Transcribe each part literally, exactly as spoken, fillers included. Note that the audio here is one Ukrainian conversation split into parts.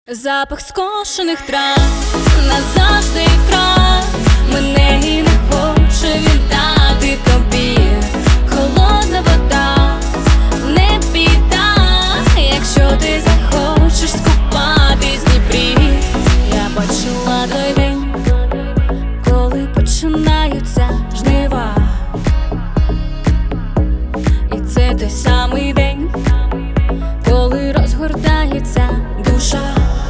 Запах скошених трав назавжди вкрав мене і не хоче віддати тобі. Холодна вода, не біда, якщо ти захочеш скупатись в Дніпрі. Я бачила той день, коли починаються жнива, і це той самий день, коли розгортається душа.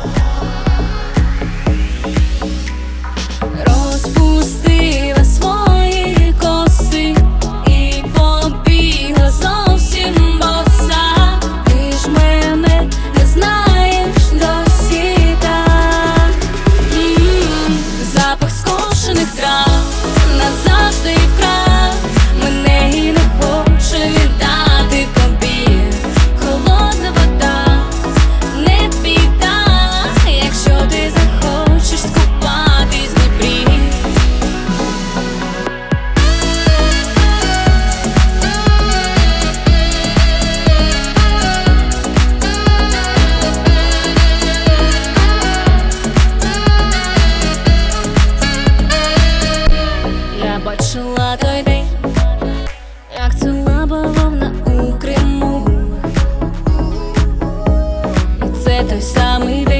Розпустила свої коси і побігла зовсім боса. Ти ж мене не знаєш досі так. М-м-м. Запах скошених трав назавжди вкрав мене і не хоче віддати тобі. Холодна вода, не біда, якщо ти захочеш скупатись в Дніпрі. Я бачила той день, як ціла бавовна у Криму, і це той самий день,